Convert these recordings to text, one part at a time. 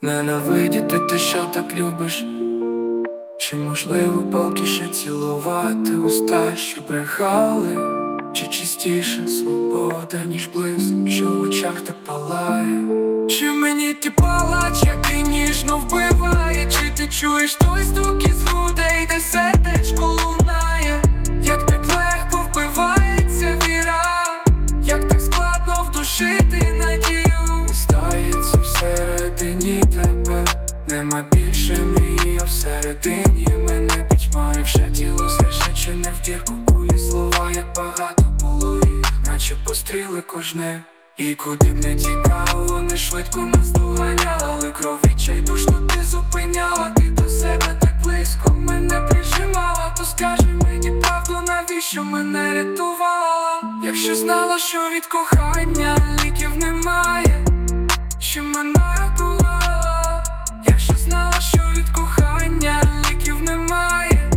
Ненавидіти те, що так любиш. Чи можливо палкіше цілувати уста, що брехали? Чи чистіше свобода, ніж блиск, що в очах так палає? Чи мені ти палач, який ніжно вбиває? Чи ти чуєш той стук із грудей, де сердечко лунає? Як так легко вбивається віра, як так складно вдушити надію. Стається всередині тебе, нема більше мрії, а всередині мене пітьмає вже тіло зрешечене в дірку кулі. Слова як багато було їх, наче постріли кожне. І куди б не тікало, вони швидко нас доганяли. Кров відчайдушно ти зупиняла, ти до себе так близько мене прижимала. То скажи мені правду, навіщо мене рятувала? Якщо знала, що від кохання ліків немає, що мене рятувала? Якщо знала, що від кохання ліків немає.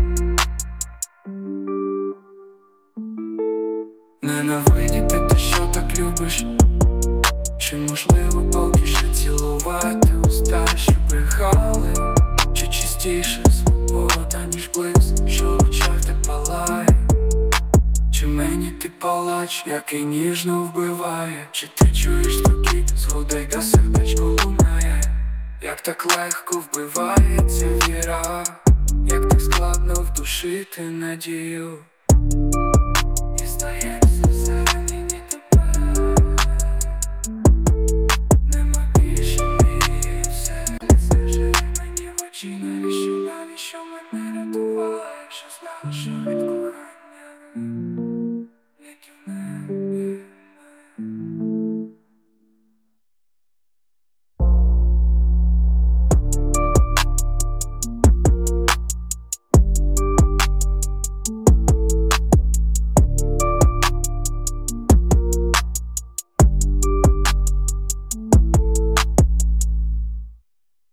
Ненавидіти те, що так любиш. Чи можливо палкіше цілувати уста, що брехали? Чи чистіше свобода, ніж блиск, що в очах так палає? Чи мені ти палач, який ніжно вбиває? Чи ти чуєш стуки з грудей, де сердечко лунає? Як так легко вбивається віра, як так складно вдушити надію. І здається всередині тебе нема більше мрії, все живе мені в очі.